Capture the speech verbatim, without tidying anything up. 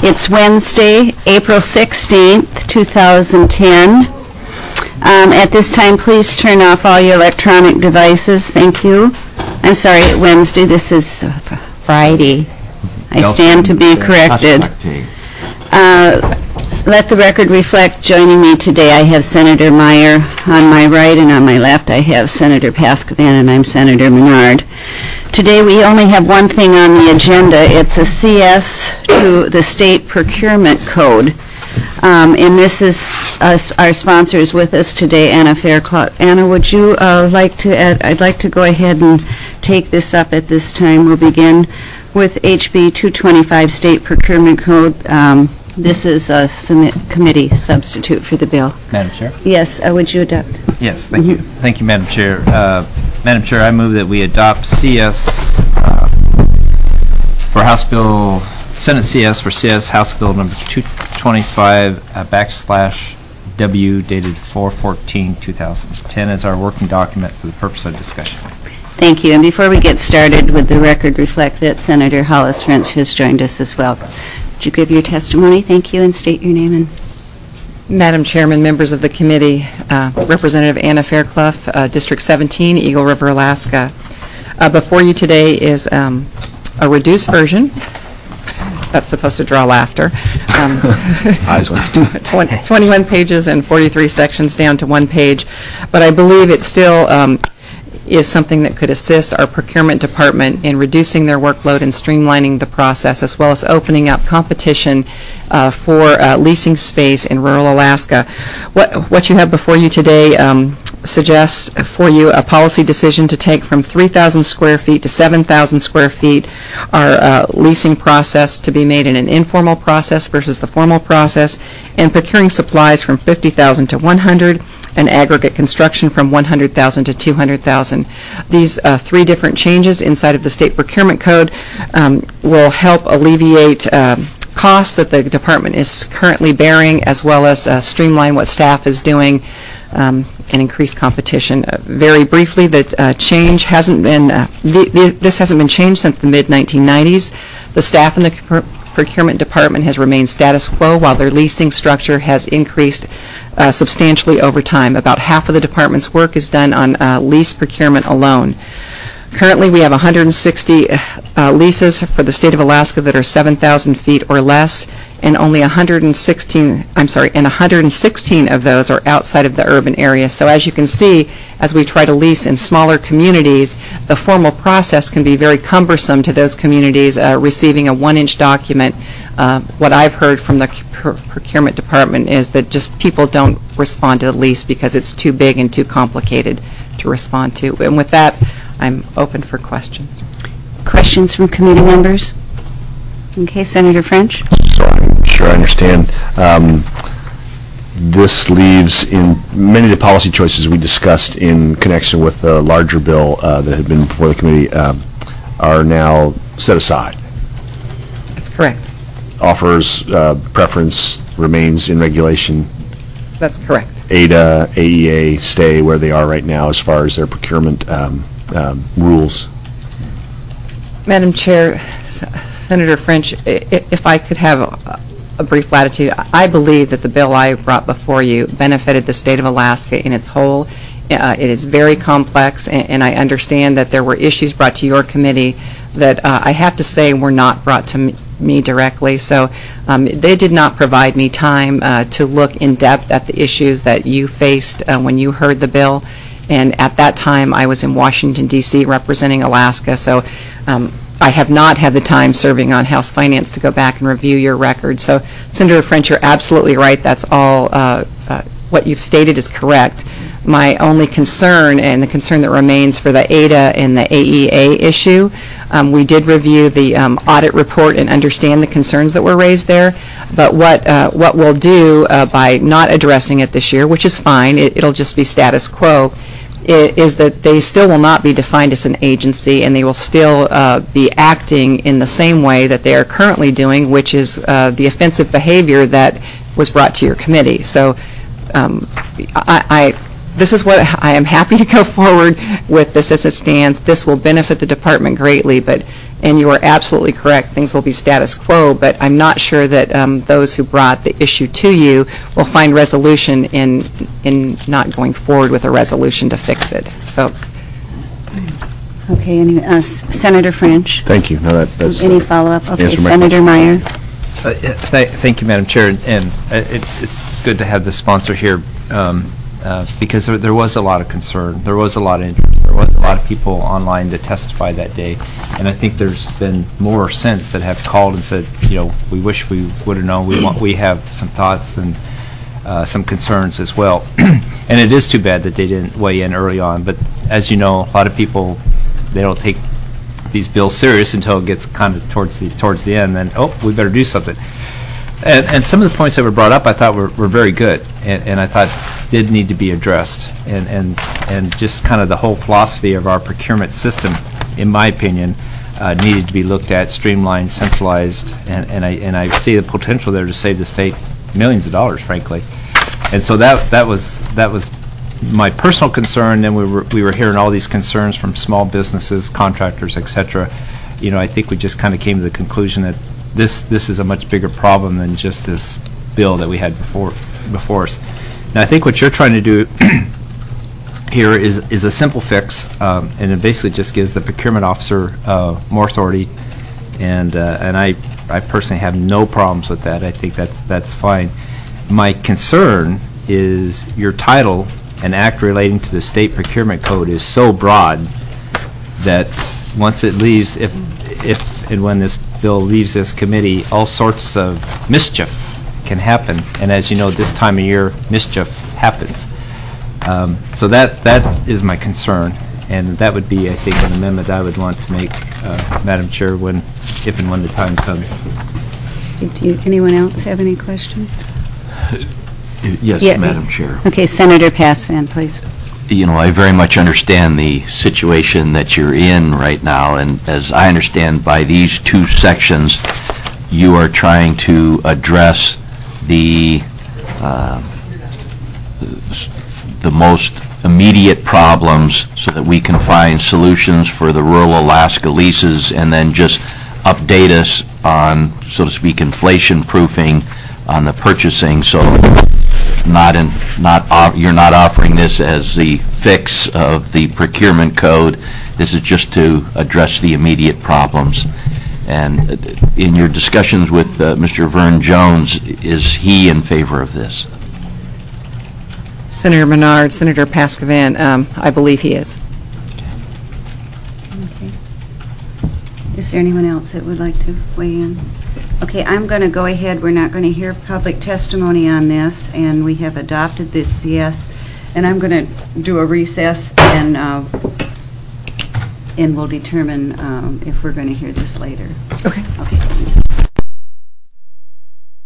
It's Wednesday, April sixteenth, two thousand ten. Um, at this time, please turn off all your electronic devices. Thank you. I'm sorry, Wednesday. This is Friday. I stand to be corrected. Uh, let the record reflect, joining me today, I have Senator Meyer on my right, and on my left I have Senator Paskovan, and I'm Senator Menard. Today we only have one thing on the agenda. It's a C S to the State Procurement Code. Um, and this is us, our sponsor is with us today, Anna Fairclough. Anna, would you uh, like to add, I'd like to go ahead and take this up at this time. We'll begin with H B two twenty-five State Procurement Code. Um, this is a submit committee substitute for the bill. Madam Chair? Yes, uh, would you adopt? Yes, thank Mm-hmm. you. Thank you, Madam Chair. Uh, Madam Chair, I move that we adopt C S uh, for House Bill, Senate C S for C S House Bill number two twenty-five uh, backslash W dated four fourteen two thousand ten as our working document for the purpose of discussion. Thank you. And before we get started, would the record reflect that Senator Hollis French has joined us as well? Would you give your testimony? Thank you, and state your name. And Madam Chairman, members of the committee, uh, Representative Anna Fairclough, uh, District seventeen, Eagle River, Alaska. Uh, before you today is um, a reduced version. That's supposed to draw laughter. Um, twenty, twenty-one pages and forty-three sections down to one page. But I believe it still um, is something that could assist our procurement department in reducing their workload and streamlining the process, as well as opening up competition uh, for uh, leasing space in rural Alaska. What, what you have before you today um, suggests for you a policy decision to take from three thousand square feet to seven thousand square feet, our uh, leasing process to be made in an informal process versus the formal process, and procuring supplies from fifty thousand to one hundred, and aggregate construction from one hundred thousand to two hundred thousand. These uh, three different changes inside of the State Procurement Code um, will help alleviate uh, costs that the department is currently bearing, as well as uh, streamline what staff is doing um, and increase competition. Uh, very briefly, the uh, change hasn't been, uh, th th this hasn't been changed since the mid nineteen nineties. The staff in the procurement department has remained status quo, while their leasing structure has increased uh, substantially over time. About half of the department's work is done on uh, lease procurement alone. Currently, we have one hundred sixty uh, leases for the state of Alaska that are seven thousand feet or less, and only one hundred sixteen, I'm sorry, and one hundred sixteen of those are outside of the urban area. So as you can see, as we try to lease in smaller communities, the formal process can be very cumbersome to those communities uh, receiving a one-inch document. Uh, what I've heard from the pr procurement department is that just people don't respond to the lease because it's too big and too complicated to respond to. And with that, I'm open for questions. questions from committee members? Okay, Senator French. So I'm sure I understand. Um, this leaves in many of the policy choices we discussed in connection with the larger bill uh, that had been before the committee uh, are now set aside. That's correct. Offers uh, preference remains in regulation. That's correct. A D A, A E A stay where they are right now as far as their procurement um, um, rules. Madam Chair, S Senator French, if I could have a, a brief latitude, I believe that the bill I brought before you benefited the state of Alaska in its whole. Uh, it is very complex, and, and I understand that there were issues brought to your committee that uh, I have to say were not brought to me, me directly. So um, they did not provide me time uh, to look in depth at the issues that you faced uh, when you heard the bill. And at that time, I was in Washington, D C representing Alaska. So um, I have not had the time serving on House Finance to go back and review your record. So, Senator French, you're absolutely right. That's all. Uh, uh, what you've stated is correct. My only concern, and the concern that remains for the A D A and the A E A issue, um, we did review the um, audit report and understand the concerns that were raised there. But what uh, what we'll do uh, by not addressing it this year, which is fine, it, it'll just be status quo, is that they still will not be defined as an agency, and they will still uh, be acting in the same way that they are currently doing, which is uh, the offensive behavior that was brought to your committee. So um, I, I, this is what I am happy to go forward with this as it stands. This will benefit the department greatly, but And you are absolutely correct, things will be status quo, but I'm not sure that um, those who brought the issue to you will find resolution in, in not going forward with a resolution to fix it. So, Okay, any, uh, S- Senator French? Thank you. No, that, that's. Any follow-up? Okay, answered my Senator Meyer? Uh, th- Thank you, Madam Chair, and- and uh, it- it's good to have the sponsor here, um, uh, because there there was a lot of concern, there was a lot of interest, there was a lot of people online that testified that day, and I think there's been more since that have called and said, you know, we wish we would have known, we want, we have some thoughts and uh, some concerns as well. And it is too bad that they didn't weigh in early on, but as you know, a lot of people, they don't take these bills serious until it gets kind of towards the towards the end. Then, oh, we better do something. And, and some of the points that were brought up, I thought were, were very good, and, and I thought did need to be addressed. And and and just kind of the whole philosophy of our procurement system, in my opinion, uh, needed to be looked at, streamlined, centralized, and, and I and I see the potential there to save the state millions of dollars, frankly. And so that that was that was. my personal concern. Then we were we were hearing all these concerns from small businesses, contractors, et cetera. You know, I think we just kind of came to the conclusion that this this is a much bigger problem than just this bill that we had before before us. And I think what you're trying to do here is is a simple fix, um, and it basically just gives the procurement officer uh, more authority. And uh, and I I personally have no problems with that. I think that's that's fine. My concern is your title, an act relating to the state procurement code, is so broad that once it leaves, if if and when this bill leaves this committee, all sorts of mischief can happen. And as you know, this time of year, mischief happens. Um, so that that is my concern, and that would be, I think, an amendment I would want to make, uh, Madam Chair, when, if and when the time comes. Do you, anyone else have any questions? Yes, Yeah. Madam Chair. Okay, Senator Passvan, please. You know, I very much understand the situation that you're in right now, and as I understand, by these two sections, you are trying to address the uh, the most immediate problems so that we can find solutions for the rural Alaska leases, and then just update us on, so to speak, inflation proofing on the purchasing. So not in, not off, you're not offering this as the fix of the procurement code. This is just to address the immediate problems. And in your discussions with uh, Mister Vern Jones, is he in favor of this? Senator Menard, Senator Pascavan, um, I believe he is. Okay. Is there anyone else that would like to weigh in? Okay, I'm going to go ahead. We're not going to hear public testimony on this, and we have adopted this C S. And I'm going to do a recess, and uh, and we'll determine um, if we're going to hear this later. Okay. Okay.